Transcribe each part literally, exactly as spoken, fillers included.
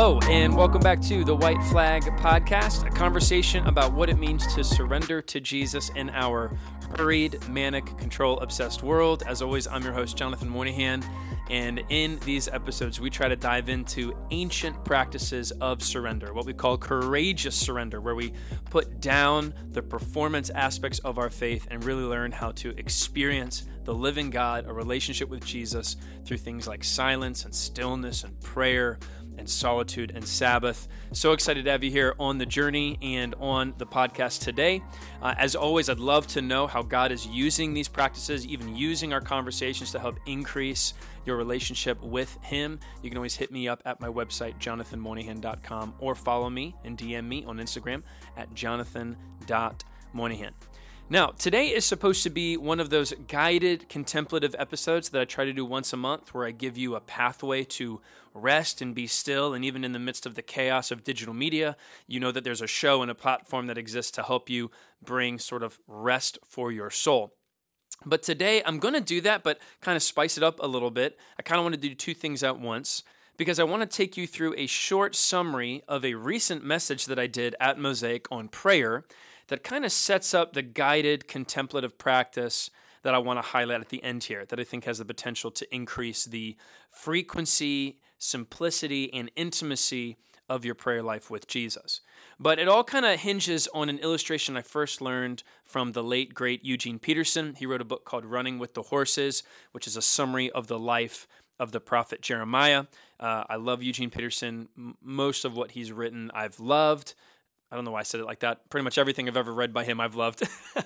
Hello, and welcome back to the White Flag Podcast, a conversation about what it means to surrender to Jesus in our hurried, manic, control-obsessed world. As always, I'm your host, Jonathan Moynihan, and in these episodes, we try to dive into ancient practices of surrender, what we call courageous surrender, where we put down the performance aspects of our faith and really learn how to experience the living God, a relationship with Jesus, through things like silence and stillness and prayer and solitude and Sabbath. So excited to have you here on the journey and on the podcast today. Uh, as always, I'd love to know how God is using these practices, even using our conversations to help increase your relationship with Him. You can always hit me up at my website, jonathan moynihan dot com, or follow me and D M me on Instagram at jonathan dot moynihan. Now, today is supposed to be one of those guided contemplative episodes that I try to do once a month, where I give you a pathway to rest and be still. And even in the midst of the chaos of digital media, you know that there's a show and a platform that exists to help you bring sort of rest for your soul. But today I'm going to do that, but kind of spice it up a little bit. I kind of want to do two things at once, because I want to take you through a short summary of a recent message that I did at Mosaic on prayer that kind of sets up the guided contemplative practice that I want to highlight at the end here, that I think has the potential to increase the frequency, simplicity, and intimacy of your prayer life with Jesus. But it all kind of hinges on an illustration I first learned from the late, great Eugene Peterson. He wrote a book called Running with the Horses, which is a summary of the life of the prophet Jeremiah. Uh, I love Eugene Peterson. M- most of what he's written I've loved. I don't know why I said it like that. Pretty much everything I've ever read by him, I've loved.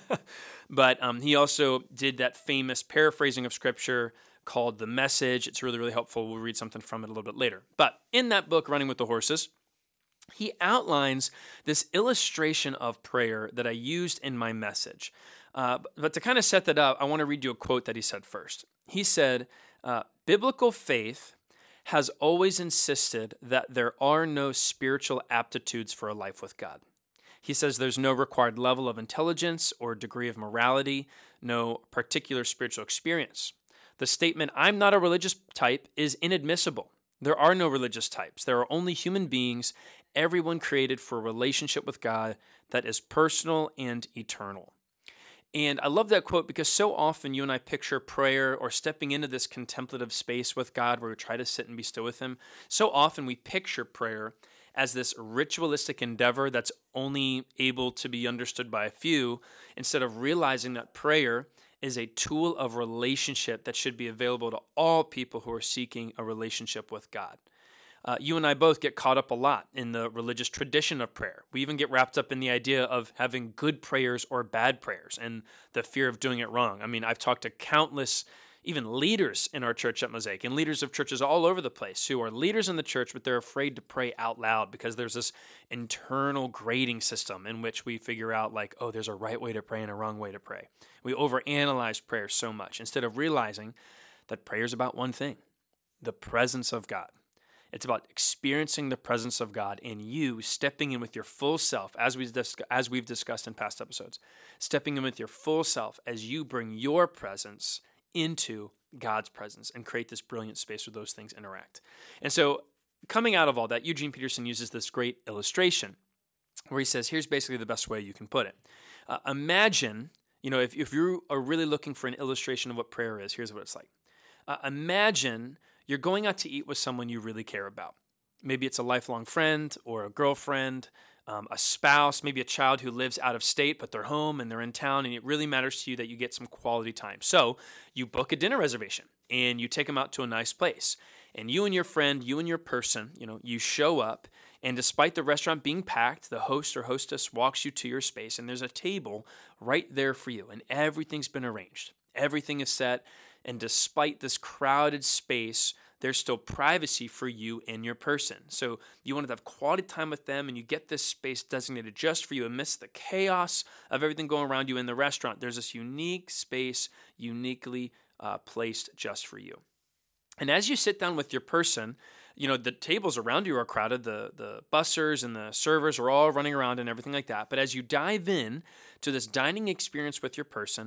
But um, he also did that famous paraphrasing of Scripture called The Message. It's really, really helpful. We'll read something from it a little bit later. But in that book, Running with the Horses, he outlines this illustration of prayer that I used in my message. Uh, but to kind of set that up, I want to read you a quote that he said first. He said, uh, biblical faith has always insisted that there are no spiritual aptitudes for a life with God. He says there's no required level of intelligence or degree of morality, no particular spiritual experience. The statement, "I'm not a religious type," is inadmissible. There are no religious types. There are only human beings, everyone created for a relationship with God that is personal and eternal. And I love that quote because so often you and I picture prayer or stepping into this contemplative space with God where we try to sit and be still with Him. So often we picture prayer as this ritualistic endeavor that's only able to be understood by a few, instead of realizing that prayer is a tool of relationship that should be available to all people who are seeking a relationship with God. Uh, you and I both get caught up a lot in the religious tradition of prayer. We even get wrapped up in the idea of having good prayers or bad prayers and the fear of doing it wrong. I mean, I've talked to countless, even leaders in our church at Mosaic and leaders of churches all over the place who are leaders in the church, but they're afraid to pray out loud because there's this internal grading system in which we figure out like, oh, there's a right way to pray and a wrong way to pray. We overanalyze prayer so much instead of realizing that prayer is about one thing, the presence of God. It's about experiencing the presence of God and you stepping in with your full self, as we've, dis- as we've discussed in past episodes, stepping in with your full self as you bring your presence into God's presence and create this brilliant space where those things interact. And so coming out of all that, Eugene Peterson uses this great illustration where he says, here's basically the best way you can put it. Uh, imagine, you know, if, if you are really looking for an illustration of what prayer is, here's what it's like. Uh, imagine you're going out to eat with someone you really care about. Maybe it's a lifelong friend or a girlfriend, um, a spouse, maybe a child who lives out of state, but they're home and they're in town, and it really matters to you that you get some quality time. So you book a dinner reservation and you take them out to a nice place. And you and your friend, you and your person, you know, you show up, and despite the restaurant being packed, the host or hostess walks you to your space, and there's a table right there for you, and everything's been arranged. Everything is set. And despite this crowded space, there's still privacy for you and your person. So you want to have quality time with them, and you get this space designated just for you amidst the chaos of everything going around you in the restaurant. There's this unique space, uniquely uh, placed just for you. And as you sit down with your person, you know, the tables around you are crowded. The, the bussers and the servers are all running around and everything like that. But as you dive in to this dining experience with your person,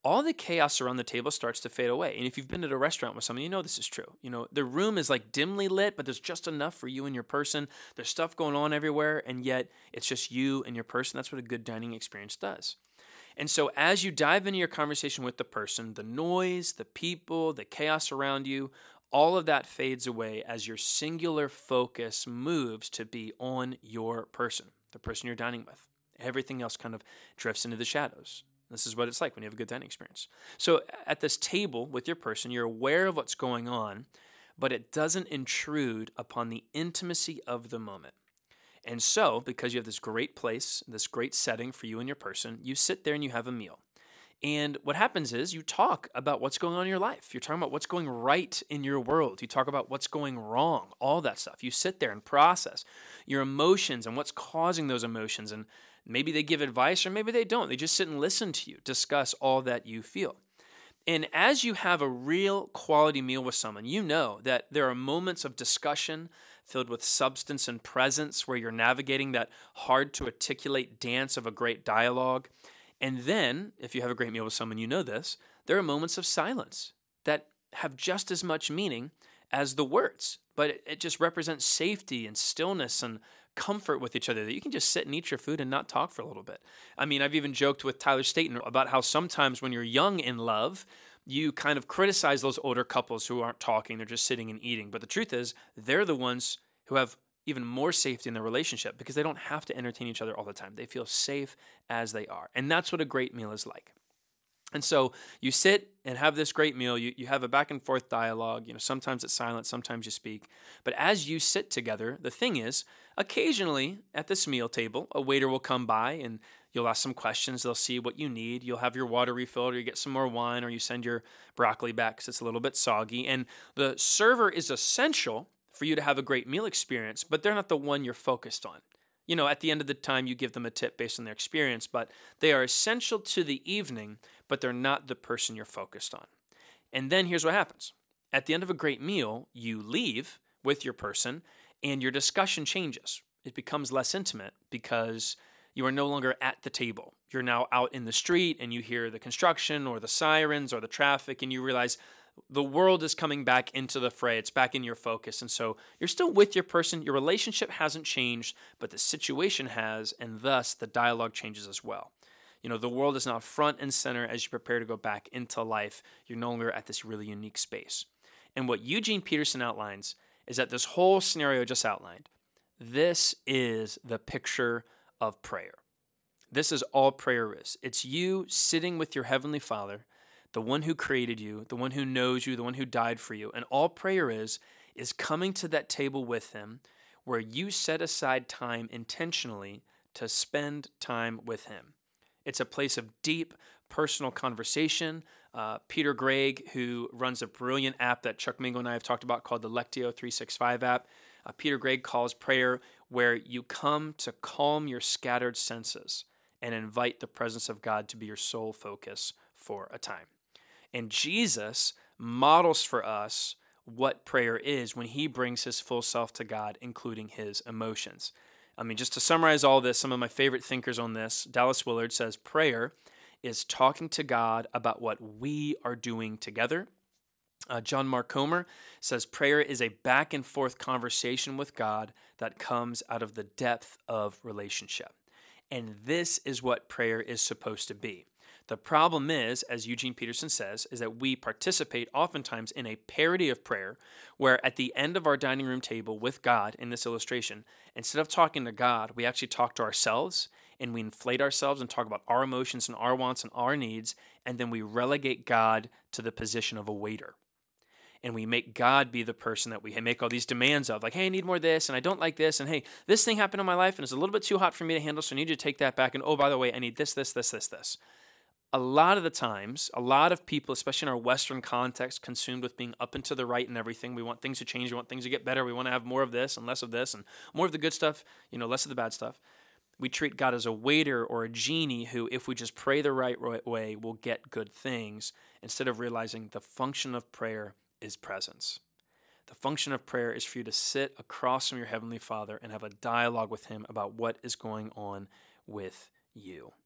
all the chaos around the table starts to fade away. And if you've been at a restaurant with someone, you know this is true. You know, the room is like dimly lit, but there's just enough for you and your person. There's stuff going on everywhere, and yet it's just you and your person. That's what a good dining experience does. And so as you dive into your conversation with the person, the noise, the people, the chaos around you, all of that fades away as your singular focus moves to be on your person, the person you're dining with. Everything else kind of drifts into the shadows. This is what it's like when you have a good dining experience. So at this table with your person, you're aware of what's going on, but it doesn't intrude upon the intimacy of the moment. And so, because you have this great place, this great setting for you and your person, you sit there and you have a meal. And what happens is you talk about what's going on in your life. You're talking about what's going right in your world. You talk about what's going wrong, all that stuff. You sit there and process your emotions and what's causing those emotions. And maybe they give advice or maybe they don't. They just sit and listen to you, discuss all that you feel. And as you have a real quality meal with someone, you know that there are moments of discussion filled with substance and presence where you're navigating that hard to articulate dance of a great dialogue. And then, if you have a great meal with someone, you know this, there are moments of silence that have just as much meaning as the words, but it, it just represents safety and stillness and comfort with each other, that you can just sit and eat your food and not talk for a little bit. I mean, I've even joked with Tyler Staton about how sometimes when you're young in love, you kind of criticize those older couples who aren't talking, they're just sitting and eating. But the truth is, they're the ones who have even more safety in their relationship because they don't have to entertain each other all the time. They feel safe as they are. And that's what a great meal is like. And so you sit and have this great meal. You, you have a back and forth dialogue. You know, sometimes it's silent, sometimes you speak. But as you sit together, the thing is, occasionally at this meal table, a waiter will come by and you'll ask some questions. They'll see what you need. You'll have your water refilled, or you get some more wine, or you send your broccoli back because it's a little bit soggy. And the server is essential for you to have a great meal experience, but they're not the one you're focused on. You know, at the end of the time, you give them a tip based on their experience, but they are essential to the evening, but they're not the person you're focused on. And then here's what happens. At the end of a great meal, you leave with your person and your discussion changes. It becomes less intimate because you are no longer at the table. You're now out in the street and you hear the construction or the sirens or the traffic, and you realize the world is coming back into the fray. It's back in your focus. And so you're still with your person. Your relationship hasn't changed, but the situation has, and thus the dialogue changes as well. You know, the world is now front and center as you prepare to go back into life. You're no longer at this really unique space. And what Eugene Peterson outlines is that this whole scenario just outlined, this is the picture of prayer. This is all prayer is. It's you sitting with your Heavenly Father, the one who created you, the one who knows you, the one who died for you. And all prayer is, is coming to that table with him where you set aside time intentionally to spend time with him. It's a place of deep personal conversation. Uh, Peter Gregg, who runs a brilliant app that Chuck Mingo and I have talked about called the Lectio three sixty-five app, uh, Peter Gregg calls prayer where you come to calm your scattered senses and invite the presence of God to be your sole focus for a time. And Jesus models for us what prayer is when he brings his full self to God, including his emotions. I mean, just to summarize all this, some of my favorite thinkers on this, Dallas Willard says prayer is talking to God about what we are doing together. Uh, John Mark Comer says prayer is a back and forth conversation with God that comes out of the depth of relationship. And this is what prayer is supposed to be. The problem is, as Eugene Peterson says, is that we participate oftentimes in a parody of prayer where at the end of our dining room table with God in this illustration, instead of talking to God, we actually talk to ourselves and we inflate ourselves and talk about our emotions and our wants and our needs, and then we relegate God to the position of a waiter. And we make God be the person that we make all these demands of, like, hey, I need more of this, and I don't like this, and hey, this thing happened in my life, and it's a little bit too hot for me to handle, so I need you to take that back, and oh, by the way, I need this, this, this, this, this. A lot of the times, a lot of people, especially in our Western context, consumed with being up and to the right and everything. We want things to change. We want things to get better. We want to have more of this and less of this and more of the good stuff, you know, less of the bad stuff. We treat God as a waiter or a genie who, if we just pray the right way, will get good things, instead of realizing the function of prayer is presence. The function of prayer is for you to sit across from your Heavenly Father and have a dialogue with him about what is going on with you.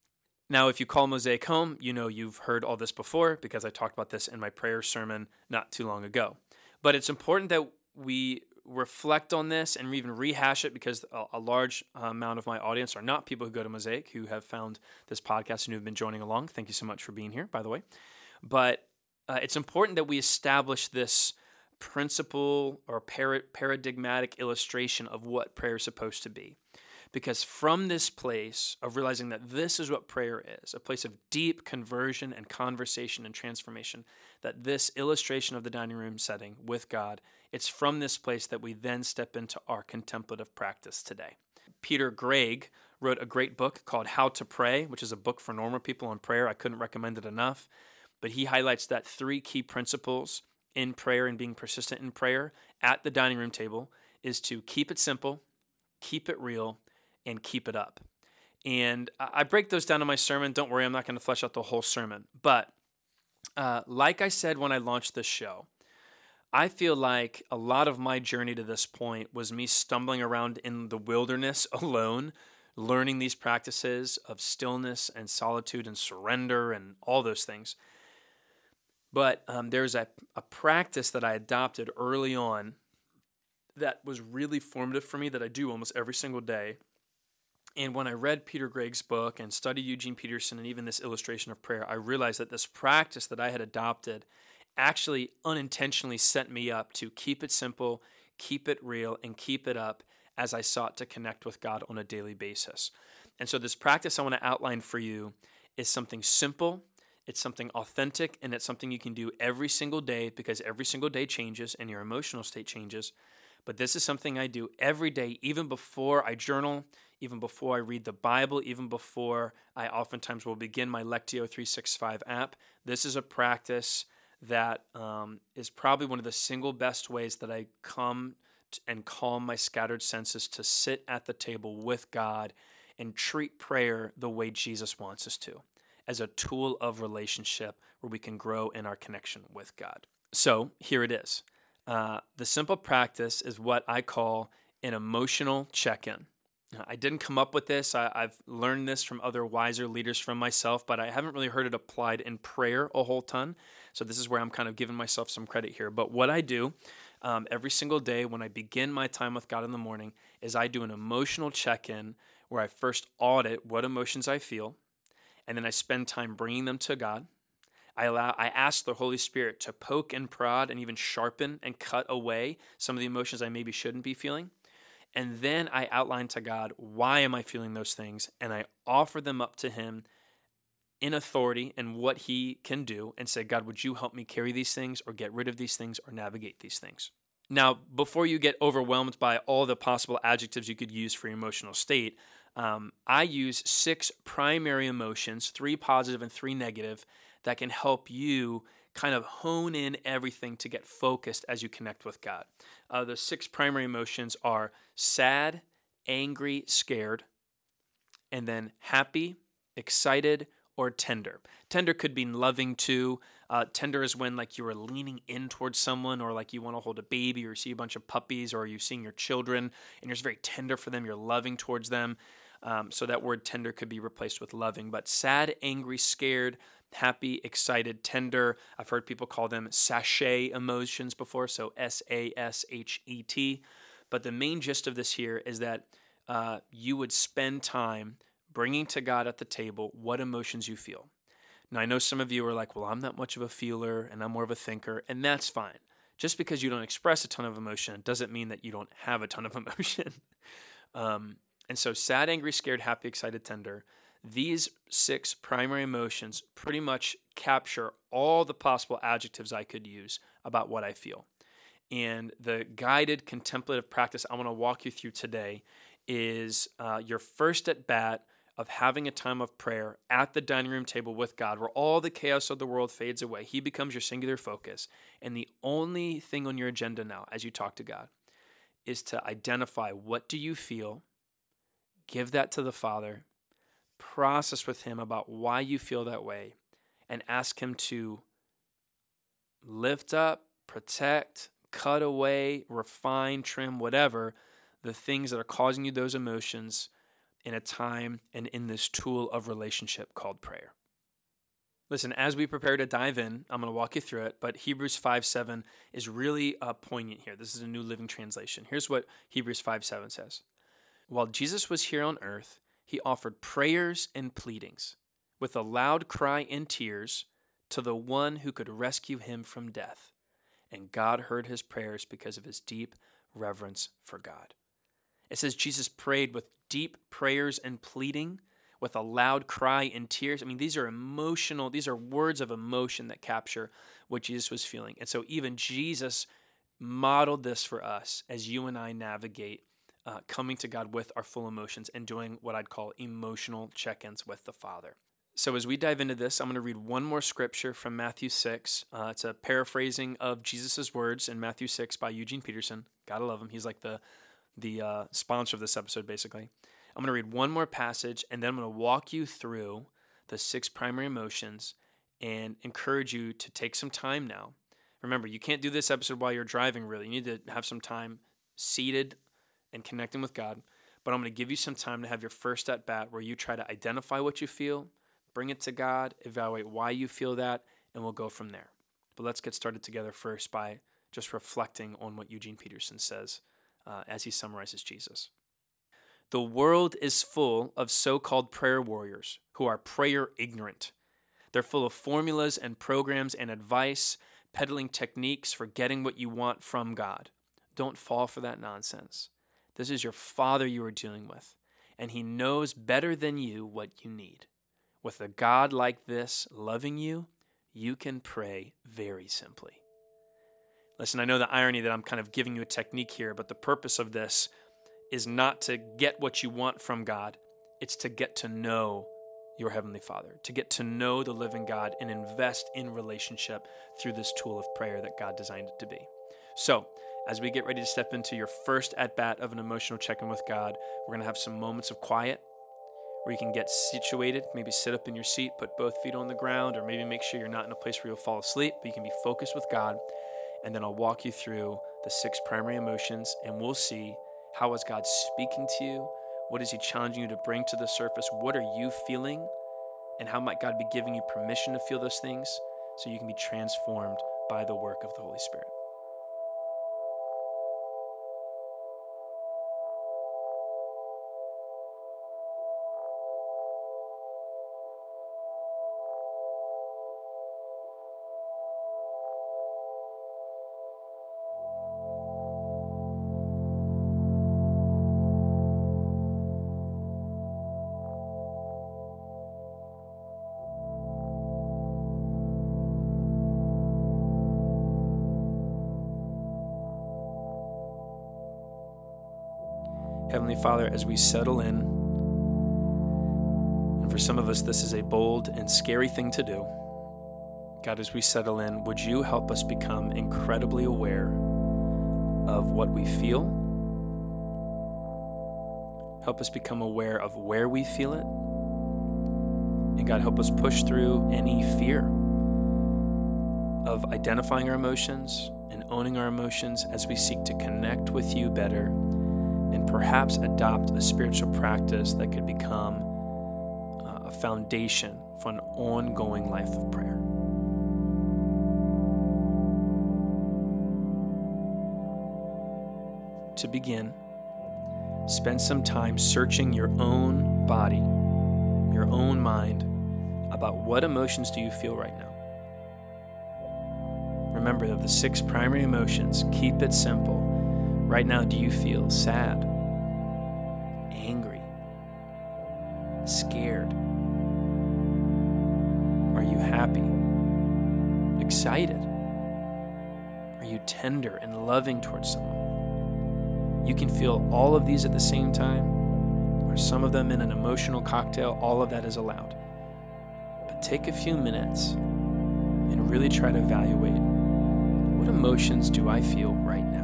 Now, if you call Mosaic home, you know you've heard all this before because I talked about this in my prayer sermon not too long ago. But it's important that we reflect on this and even rehash it because a, a large amount of my audience are not people who go to Mosaic, who have found this podcast and who have been joining along. Thank you so much for being here, by the way. But uh, it's important that we establish this principle or par- paradigmatic illustration of what prayer is supposed to be. Because from this place of realizing that this is what prayer is, a place of deep conversion and conversation and transformation, that this illustration of the dining room setting with God, it's from this place that we then step into our contemplative practice today. Peter Greig wrote a great book called How to Pray, which is a book for normal people on prayer. I couldn't recommend it enough. But he highlights that three key principles in prayer and being persistent in prayer at the dining room table is to keep it simple, keep it real, and keep it up. And I break those down in my sermon. Don't worry, I'm not going to flesh out the whole sermon. But uh, like I said when I launched this show, I feel like a lot of my journey to this point was me stumbling around in the wilderness alone, learning these practices of stillness and solitude and surrender and all those things. But um, there's a, a practice that I adopted early on that was really formative for me that I do almost every single day. And when I read Peter Greig's book and studied Eugene Peterson and even this illustration of prayer, I realized that this practice that I had adopted actually unintentionally set me up to keep it simple, keep it real, and keep it up as I sought to connect with God on a daily basis. And so this practice I want to outline for you is something simple, it's something authentic, and it's something you can do every single day because every single day changes and your emotional state changes. But this is something I do every day, even before I journal, even before I read the Bible, even before I oftentimes will begin my Lectio three sixty-five app. This is a practice that um, is probably one of the single best ways that I come t- and calm my scattered senses to sit at the table with God and treat prayer the way Jesus wants us to, as a tool of relationship where we can grow in our connection with God. So here it is. Uh, the simple practice is what I call an emotional check-in. I didn't come up with this. I, I've learned this from other wiser leaders from myself, but I haven't really heard it applied in prayer a whole ton. So this is where I'm kind of giving myself some credit here. But what I do um, every single day when I begin my time with God in the morning is I do an emotional check-in where I first audit what emotions I feel, and then I spend time bringing them to God. I allow, I ask the Holy Spirit to poke and prod and even sharpen and cut away some of the emotions I maybe shouldn't be feeling. And then I outline to God, why am I feeling those things? And I offer them up to Him in authority and what He can do and say, God, would you help me carry these things or get rid of these things or navigate these things? Now, before you get overwhelmed by all the possible adjectives you could use for your emotional state, um, I use six primary emotions, three positive and three negative, that can help you kind of hone in everything to get focused as you connect with God. Uh, the six primary emotions are sad, angry, scared, and then happy, excited, or tender. Tender could be loving too. Uh, tender is when like you are leaning in towards someone, or like you want to hold a baby, or see a bunch of puppies, or you're seeing your children, and you're just very tender for them. You're loving towards them. Um, so that word tender could be replaced with loving. But sad, angry, scared, happy, excited, tender. I've heard people call them sachet emotions before, so S A S H E T. But the main gist of this here is that uh, you would spend time bringing to God at the table what emotions you feel. Now, I know some of you are like, well, I'm not much of a feeler and I'm more of a thinker, and that's fine. Just because you don't express a ton of emotion doesn't mean that you don't have a ton of emotion. um, and so sad, angry, scared, happy, excited, tender. These six primary emotions pretty much capture all the possible adjectives I could use about what I feel. And the guided contemplative practice I want to walk you through today is uh, your first at bat of having a time of prayer at the dining room table with God, where all the chaos of the world fades away. He becomes your singular focus. And the only thing on your agenda now as you talk to God is to identify, what do you feel? Give that to the Father. Process with Him about why you feel that way, and ask Him to lift up, protect, cut away, refine, trim, whatever, the things that are causing you those emotions, in a time and in this tool of relationship called prayer. Listen, as we prepare to dive in, I'm going to walk you through it, but Hebrews five seven is really uh, poignant here. This is a New Living Translation. Here's what Hebrews five seven says. While Jesus was here on earth, he offered prayers and pleadings with a loud cry and tears to the one who could rescue him from death. And God heard his prayers because of his deep reverence for God. It says Jesus prayed with deep prayers and pleading, with a loud cry and tears. I mean, these are emotional, these are words of emotion that capture what Jesus was feeling. And so even Jesus modeled this for us as you and I navigate uh, coming to God with our full emotions and doing what I'd call emotional check-ins with the Father. So as we dive into this, I'm going to read one more scripture from Matthew six. Uh, it's a paraphrasing of Jesus' words in Matthew six by Eugene Peterson. Gotta love him. He's like the, the uh, sponsor of this episode, basically. I'm going to read one more passage, and then I'm going to walk you through the six primary emotions and encourage you to take some time now. Remember, you can't do this episode while you're driving, really. You need to have some time seated and connecting with God. But I'm going to give you some time to have your first at bat where you try to identify what you feel, bring it to God, evaluate why you feel that, and we'll go from there. But let's get started together first by just reflecting on what Eugene Peterson says uh, as he summarizes Jesus. The world is full of so-called prayer warriors who are prayer ignorant. They're full of formulas and programs and advice, peddling techniques for getting what you want from God. Don't fall for that nonsense. This is your Father you are dealing with, and he knows better than you what you need. With a God like this loving you, you can pray very simply. Listen, I know the irony that I'm kind of giving you a technique here, but the purpose of this is not to get what you want from God. It's to get to know your Heavenly Father, to get to know the living God and invest in relationship through this tool of prayer that God designed it to be. So, as we get ready to step into your first at-bat of an emotional check-in with God, we're going to have some moments of quiet where you can get situated, maybe sit up in your seat, put both feet on the ground, or maybe make sure you're not in a place where you'll fall asleep, but you can be focused with God. And then I'll walk you through the six primary emotions, and we'll see how is God speaking to you? What is he challenging you to bring to the surface? What are you feeling? And how might God be giving you permission to feel those things so you can be transformed by the work of the Holy Spirit? Heavenly Father, as we settle in, and for some of us this is a bold and scary thing to do, God, as we settle in, would you help us become incredibly aware of what we feel? Help us become aware of where we feel it. And God, help us push through any fear of identifying our emotions and owning our emotions as we seek to connect with you better and perhaps adopt a spiritual practice that could become uh, a foundation for an ongoing life of prayer. To begin, spend some time searching your own body, your own mind, about what emotions do you feel right now. Remember, of the six primary emotions, keep it simple. Right now, do you feel sad, angry, scared? Are you happy, excited? Are you tender and loving towards someone? You can feel all of these at the same time, or some of them in an emotional cocktail. All of that is allowed. But take a few minutes and really try to evaluate, what emotions do I feel right now?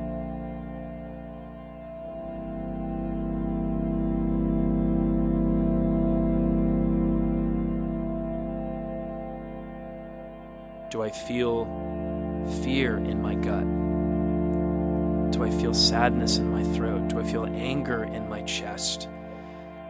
Do I feel fear in my gut? Do I feel sadness in my throat? Do I feel anger in my chest?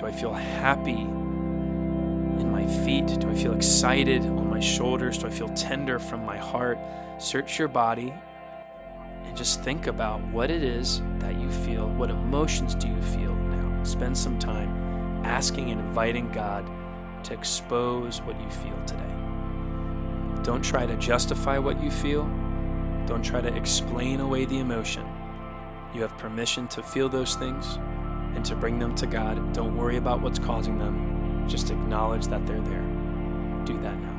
Do I feel happy in my feet? Do I feel excited on my shoulders? Do I feel tender from my heart? Search your body and just think about what it is that you feel. What emotions do you feel now? Spend some time asking and inviting God to expose what you feel today. Don't try to justify what you feel. Don't try to explain away the emotion. You have permission to feel those things and to bring them to God. Don't worry about what's causing them. Just acknowledge that they're there. Do that now.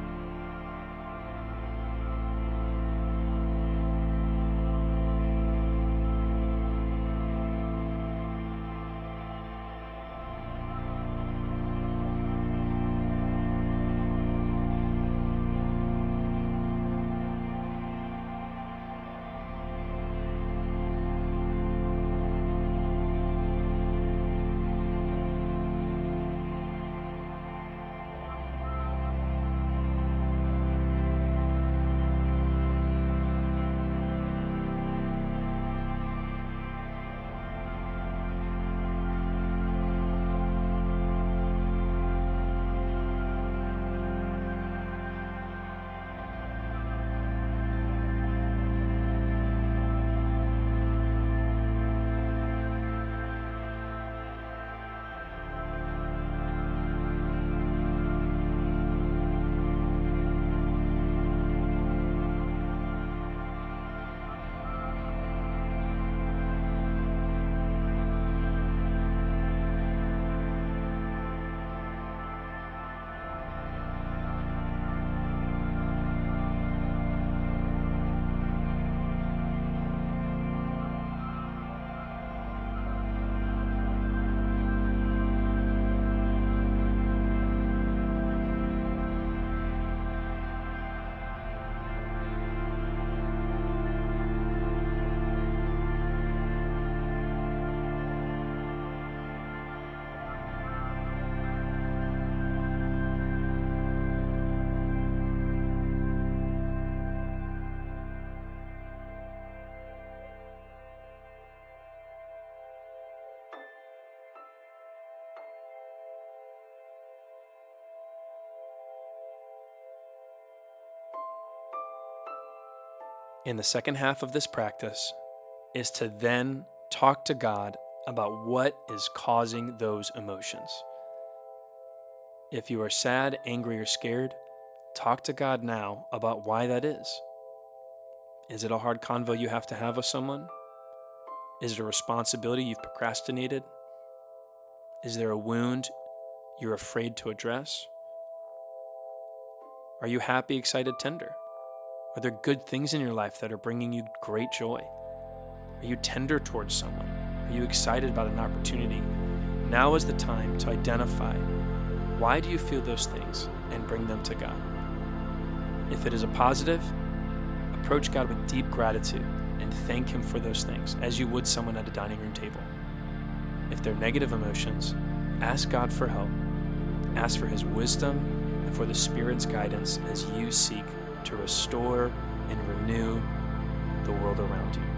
In the second half of this practice is to then talk to God about what is causing those emotions. If you are sad, angry, or scared, talk to God now about why that is. Is it a hard convo you have to have with someone? Is it a responsibility you've procrastinated? Is there a wound you're afraid to address? Are you happy, excited, tender? Are there good things in your life that are bringing you great joy? Are you tender towards someone? Are you excited about an opportunity? Now is the time to identify why do you feel those things and bring them to God. If it is a positive, approach God with deep gratitude and thank Him for those things as you would someone at a dining room table. If they're negative emotions, ask God for help. Ask for His wisdom and for the Spirit's guidance as you seek to restore and renew the world around you.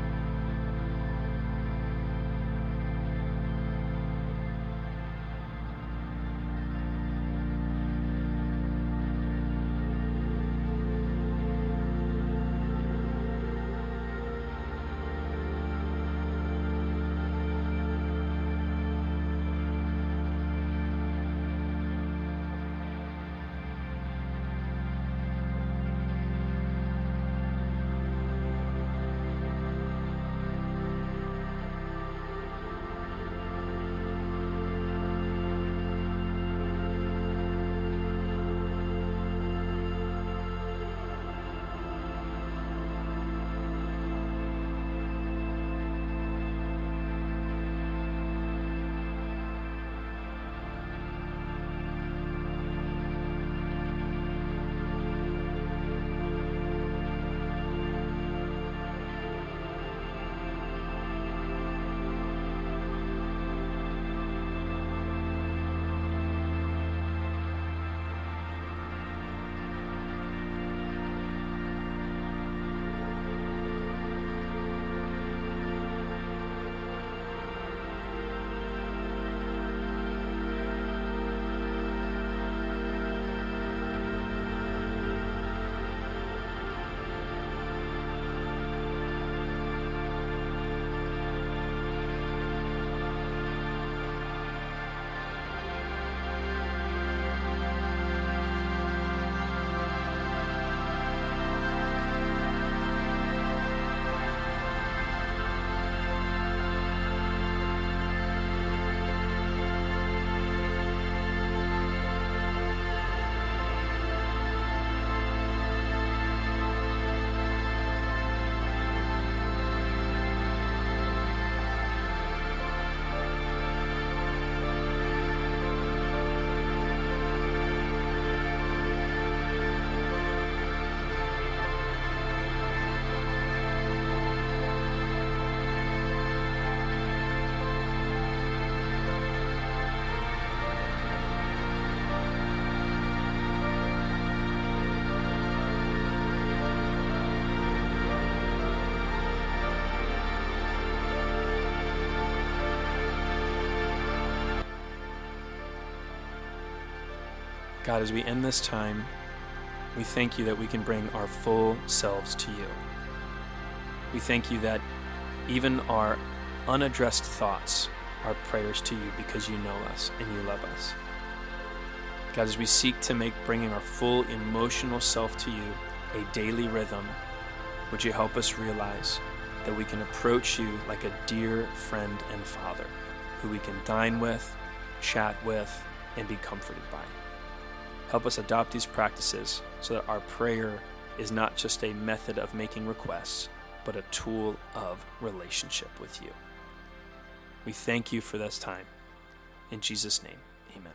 God, as we end this time, we thank you that we can bring our full selves to you. We thank you that even our unaddressed thoughts are prayers to you because you know us and you love us. God, as we seek to make bringing our full emotional self to you a daily rhythm, would you help us realize that we can approach you like a dear friend and father who we can dine with, chat with, and be comforted by. Help us adopt these practices so that our prayer is not just a method of making requests, but a tool of relationship with you. We thank you for this time. In Jesus' name, amen.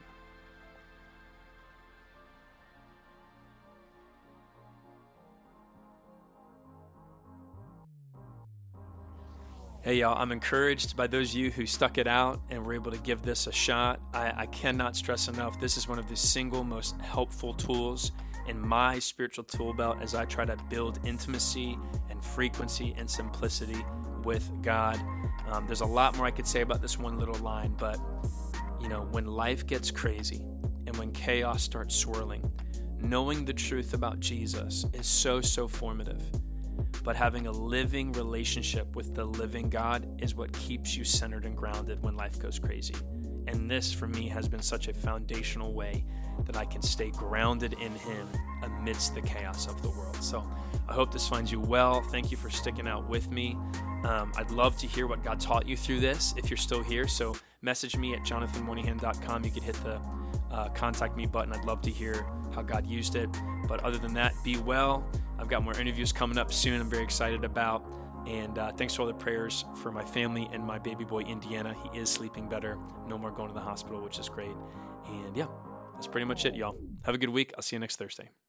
Hey y'all, I'm encouraged by those of you who stuck it out and were able to give this a shot. I, I cannot stress enough, this is one of the single most helpful tools in my spiritual tool belt as I try to build intimacy and frequency and simplicity with God. Um, there's a lot more I could say about this one little line, but you know, when life gets crazy and when chaos starts swirling, knowing the truth about Jesus is so, so formative. But having a living relationship with the living God is what keeps you centered and grounded when life goes crazy. And this, for me, has been such a foundational way that I can stay grounded in Him amidst the chaos of the world. So I hope this finds you well. Thank you for sticking out with me. Um, I'd love to hear what God taught you through this if you're still here. So message me at jonathan moynihan dot com. You could hit the uh, contact me button. I'd love to hear how God used it. But other than that, be well. I've got more interviews coming up soon I'm very excited about. And uh, thanks for all the prayers for my family and my baby boy, Indiana. He is sleeping better. No more going to the hospital, which is great. And yeah, that's pretty much it, y'all. Have a good week. I'll see you next Thursday.